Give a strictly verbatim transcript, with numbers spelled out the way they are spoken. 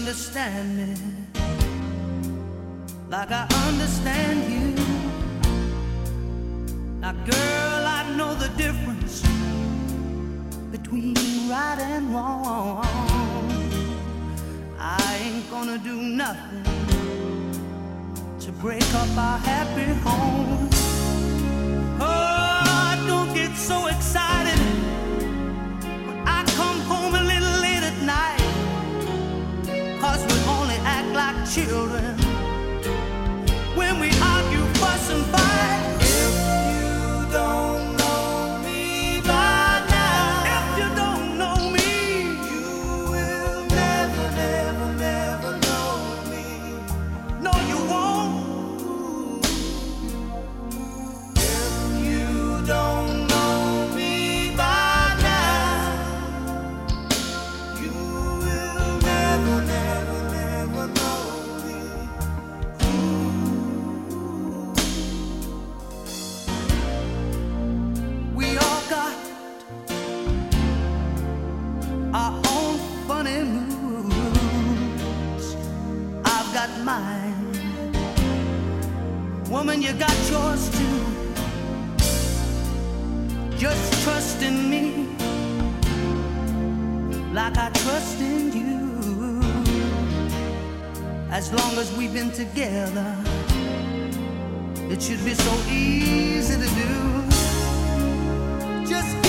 understand me like I understand you. Now, girl, I know the difference between right and wrong. I ain't gonna do nothing to break up our happy home. Oh, don't get so excited when I come home a little late at night, 'cause we only act like children when we argue, fuss and fight. If you don't know me by now, if you don't know me, you will never, never, never know me. No, you won't. If you don't know me by now, you will never, never, never know me. We all got our own funny moods. I've got mine. Woman, you got yours too. Just trust in me like I trust in you. As long as we've been together, it should be so easy to do. Just